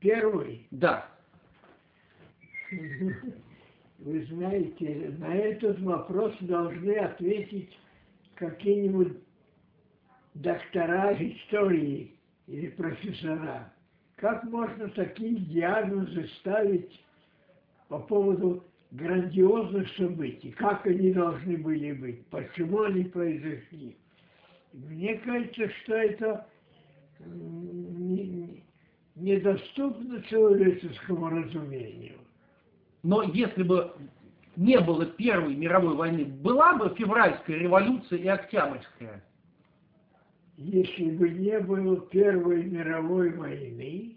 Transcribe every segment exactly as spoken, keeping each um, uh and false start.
Первый? Да. Вы знаете, на этот вопрос должны ответить какие-нибудь доктора истории или профессора. Как можно такие диагнозы ставить по поводу грандиозных событий? Как они должны были быть? Почему они произошли? Мне кажется, что это не- недоступно человеческому разумению. Но если бы не было Первой мировой войны, была бы февральская революция и октябрьская? Если бы не было Первой мировой войны,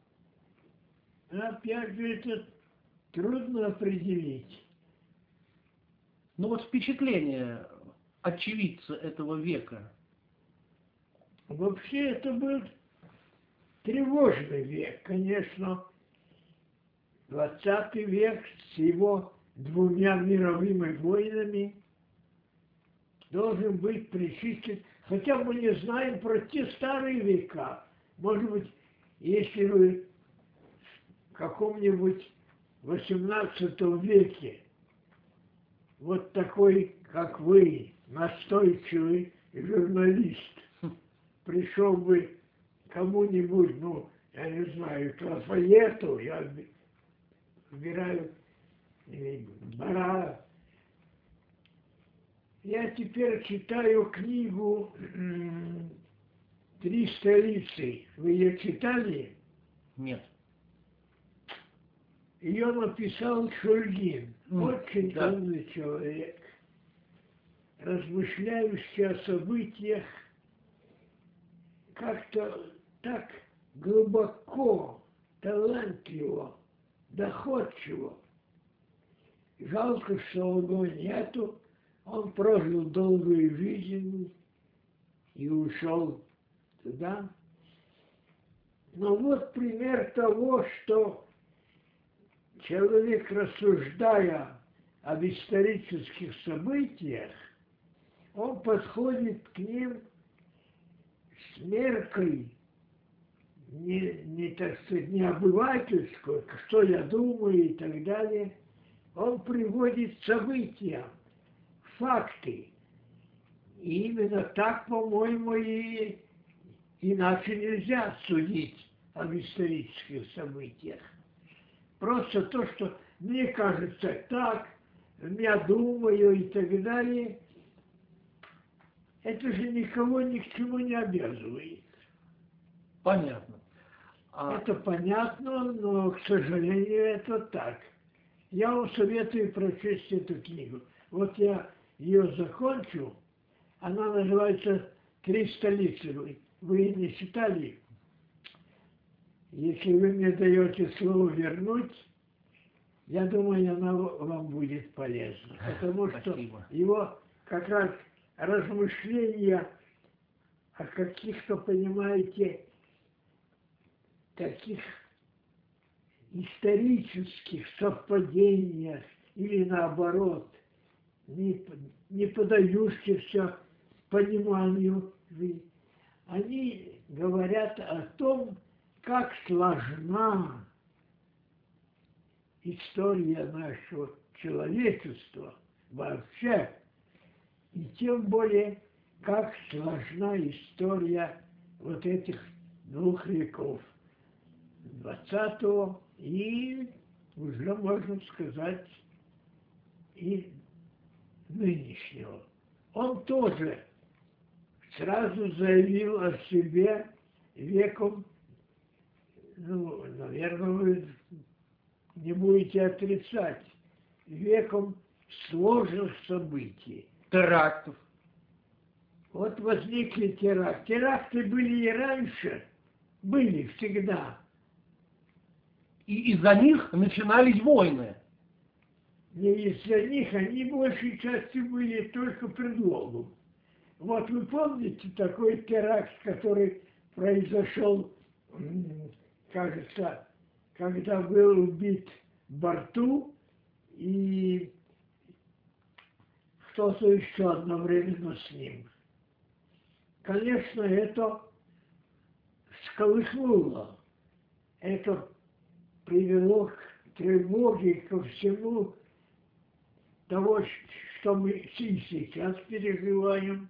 опять же, это трудно определить. Ну вот впечатление очевидца этого века. Вообще это был тревожный век, конечно. Двадцатый век с его двумя мировыми войнами должен быть причислен. Хотя мы не знаем про те старые века. Может быть, если вы в каком-нибудь восемнадцатом веке вот такой, как вы, настойчивый журналист, пришел бы кому-нибудь, ну, я не знаю, к Лафайету, я выбираю Бара. Я теперь читаю книгу «Три столицы». Вы ее читали? Нет. Ее написал Шульгин. Mm, Очень да. умный человек, размышляющий о событиях как-то так глубоко, талантливо, доходчиво. Жалко, что его нету. Он прожил долгую жизнь и ушел туда. Но вот пример того, что человек, рассуждая об исторических событиях, он подходит к ним с меркой, не, не, так сказать, не обывательской, что я думаю и так далее. Он приводит события, факты. И именно так, по-моему, и иначе нельзя судить об исторических событиях. Просто то, что мне кажется так, я думаю и так далее, это же никого ни к чему не обязывает. Понятно. А... Это понятно, но, к сожалению, это так. Я вам советую прочесть эту книгу. Вот я ее закончу. Она называется «Три столицы». Вы, вы не читали? Если вы мне даете слово вернуть, я думаю, она вам будет полезна. Потому Спасибо. что его как раз размышления о каких-то, понимаете, таких исторических совпадениях или наоборот, не, не поддающихся пониманию, они говорят о том, как сложна история нашего человечества вообще, и тем более, как сложна история вот этих двух веков, двадцатого и, уже можно сказать, и нынешнего. Он тоже сразу заявил о себе веком, ну, наверное, вы не будете отрицать, веком сложных событий. Терактов. Вот возникли теракты. Теракты были и раньше, были всегда. И из-за них начинались войны. Не из-за них, они большей частью были только предлогом. Вот вы помните такой теракт, который произошел, кажется, когда был убит Барту и кто-то еще одновременно с ним. Конечно, это всколыхнуло это привело к тревоге, ко всему того, что мы и сейчас переживаем.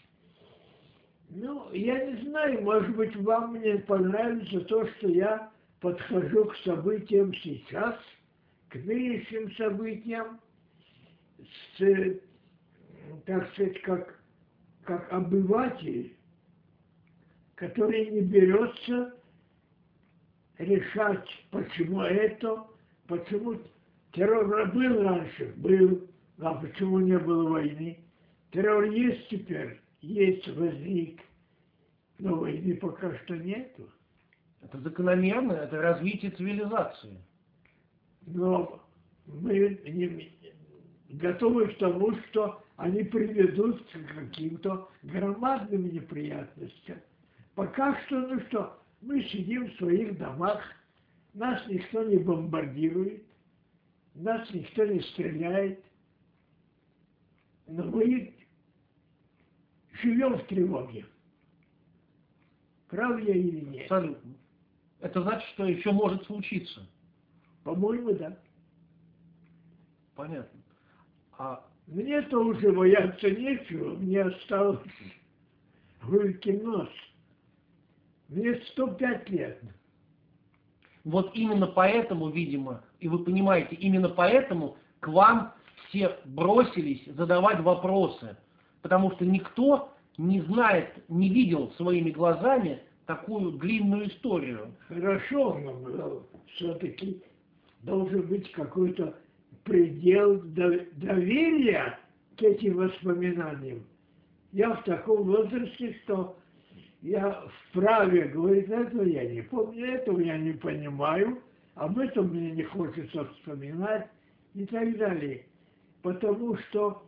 Ну, я не знаю, может быть, вам не понравится то, что я подхожу к событиям сейчас, к нынешним событиям, с, так сказать, как, как обыватель, который не берется решать, почему это, почему террор был раньше, был, а почему не было войны. Террор есть теперь, есть, возник, но войны пока что нету. Это закономерно, это развитие цивилизации. Но мы не готовы к тому, что они приведут к каким-то громадным неприятностям. Пока что, ну что, мы сидим в своих домах, нас никто не бомбардирует, нас никто не стреляет, но мы живем в тревоге. Прав я или нет? Абсолютно. Это значит, что еще может случиться. По-моему, да. Понятно. А Мне-то уже бояться нечего, мне осталось гулькин нос. Мне сто пять лет. вот именно поэтому, видимо, и вы понимаете, именно поэтому к вам все бросились задавать вопросы. Потому что никто не знает, не видел своими глазами такую длинную историю. Хорошо, но все-таки должен быть какой-то предел доверия к этим воспоминаниям. Я в таком возрасте, что я вправе говорить, этого я не помню, этого я не понимаю, об этом мне не хочется вспоминать и так далее. Потому что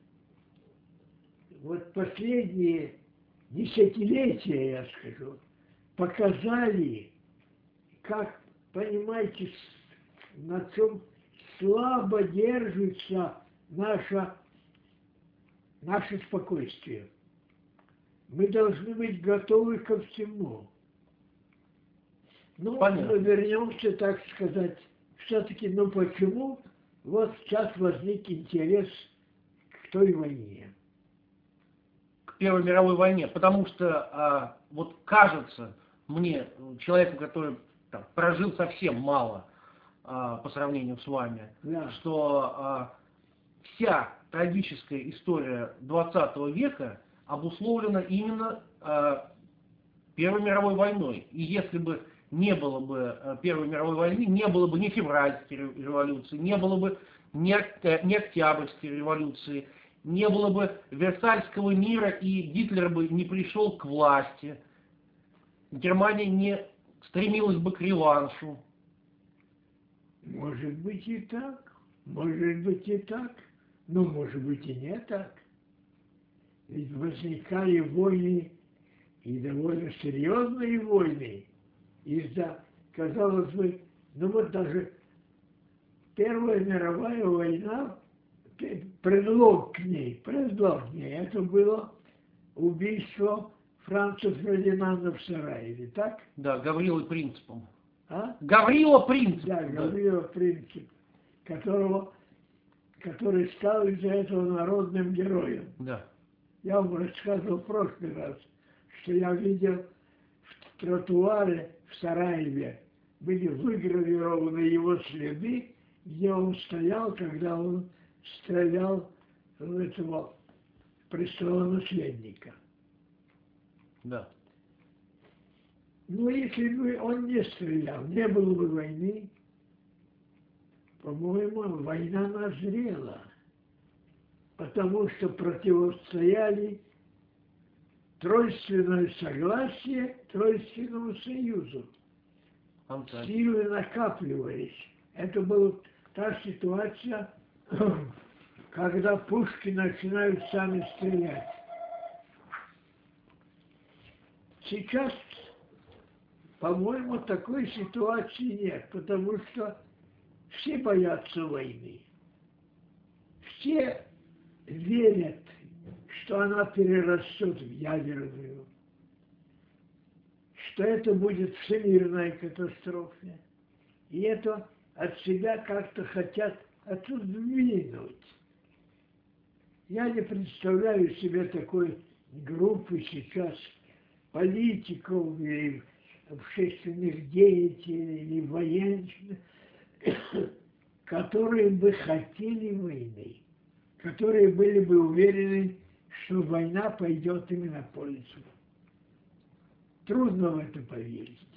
вот последние десятилетия, я скажу, показали, как, понимаете, на чем слабо держится наша, наше спокойствие. Мы должны быть готовы ко всему. Ну, Понятно. мы вернемся, так сказать, все-таки, ну почему вот сейчас возник интерес к той войне? К Первой мировой войне, потому что а, вот кажется мне, человеку, который там, прожил совсем мало а, по сравнению с вами, Да. что а, вся трагическая история двадцатого века обусловлена именно а, Первой мировой войной. И если бы не было бы а, Первой мировой войны, не было бы ни февральской революции, не было бы ни, ни Октябрьской революции, не было бы Версальского мира, и Гитлер бы не пришел к власти. Германия не стремилась бы к реваншу. Может быть и так, может быть и так, но может быть и не так. Ведь возникали войны, и довольно серьезные войны, из-за, казалось бы, ну вот даже Первая мировая война, предлог к ней, предлог к ней, это было убийство Франца Фердинанда в Сараеве, так? Да, Гаврилой Принципом. А? Гаврила Принцип. Да, Гаврила Принцип, которого, который стал из-за этого народным героем. Да. Я вам рассказывал в прошлый раз, что я видел в тротуаре в Сараеве, были выгравированы его следы, где он стоял, когда он стрелял в этого престолонаследника. Да. Ну, если бы он не стрелял, не было бы войны, по-моему, война назрела, потому что противостояли тройственное согласие Тройственному союзу. Анталия. Силы накапливались. Это была та ситуация, когда пушки начинают сами стрелять. Сейчас, по-моему, такой ситуации нет, потому что все боятся войны. Все верят, что она перерастет в ядерную, что это будет всемирная катастрофа. И это от себя как-то хотят отодвинуть. Я не представляю себе такой группы сейчас политиков или общественных деятелей или военных, которые бы хотели войны, которые были бы уверены, что война пойдет им на пользу. Трудно в это поверить.